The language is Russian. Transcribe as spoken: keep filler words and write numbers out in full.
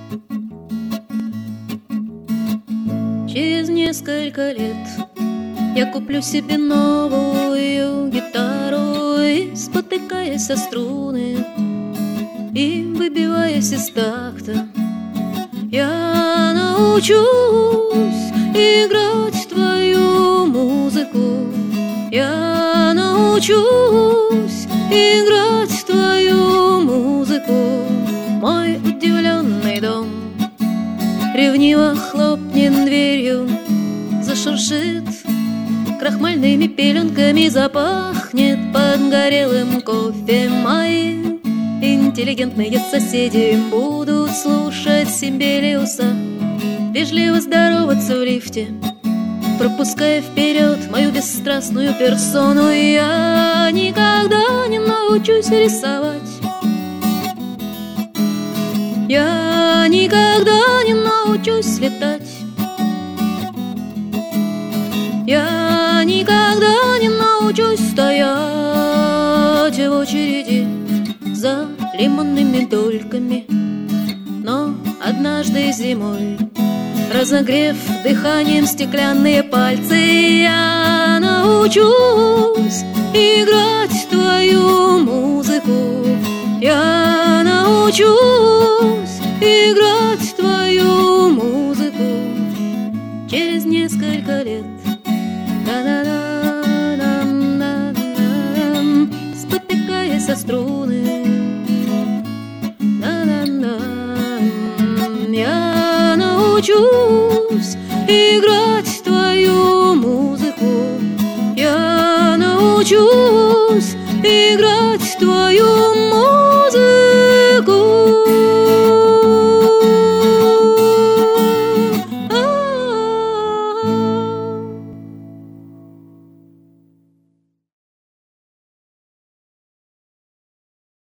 Через несколько лет я куплю себе новую гитару и, спотыкаясь о струны и выбиваясь из такта, я научусь играть твою музыку. Я научусь играть твою музыку. Мой удивленный дом ревниво хлопнет дверью, зашуршит крахмальными пеленками, запахнет подгорелым кофе. Мои интеллигентные соседи будут слушать Сибелиуса, вежливо здороваться в лифте, пропуская вперед мою бесстрастную персону. Я никогда не научусь рисовать. Я никогда не научусь летать. Я никогда не научусь стоять в очереди за лимонными дольками. Но однажды зимой, разогрев дыханием стеклянные пальцы, я научусь играть твою музыку. Я научусь играть твою музыку. Через несколько лет, да-да-да-да-да-да, спотыкаясь о струны, да-да-да, я научусь играть твою музыку. Я научусь играть твою музыку.